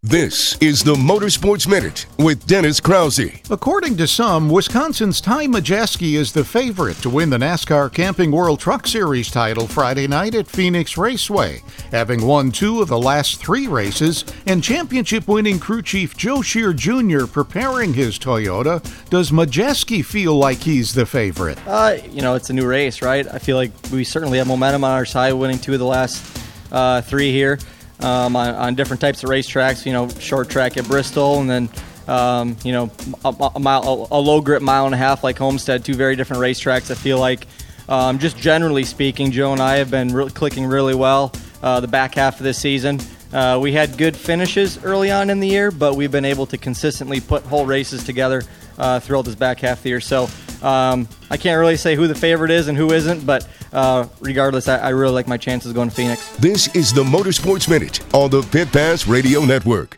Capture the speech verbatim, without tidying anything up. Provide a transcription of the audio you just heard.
This is the Motorsports Minute with Dennis Krause. According to some, Wisconsin's Ty Majeski is the favorite to win the NASCAR Camping World Truck Series title Friday night at Phoenix Raceway. Having won two of the last three races and championship-winning crew chief Joe Shear Junior preparing his Toyota, does Majeski feel like he's the favorite? Uh, you know, it's a new race, right? I feel like we certainly have momentum on our side, winning two of the last uh, three here. Um, on, on different types of racetracks, you know, short track at Bristol, and then, um, you know, a, a, mile, a low grip mile and a half like Homestead, two very different racetracks. I feel like, um, just generally speaking, Joe and I have been really clicking really well uh, the back half of this season. Uh, we had good finishes early on in the year, but we've been able to consistently put whole races together uh, throughout this back half of the year. So um, I can't really say who the favorite is and who isn't, but uh, regardless, I, I really like my chances going to Phoenix. This is the Motorsports Minute on the Pit Pass Radio Network.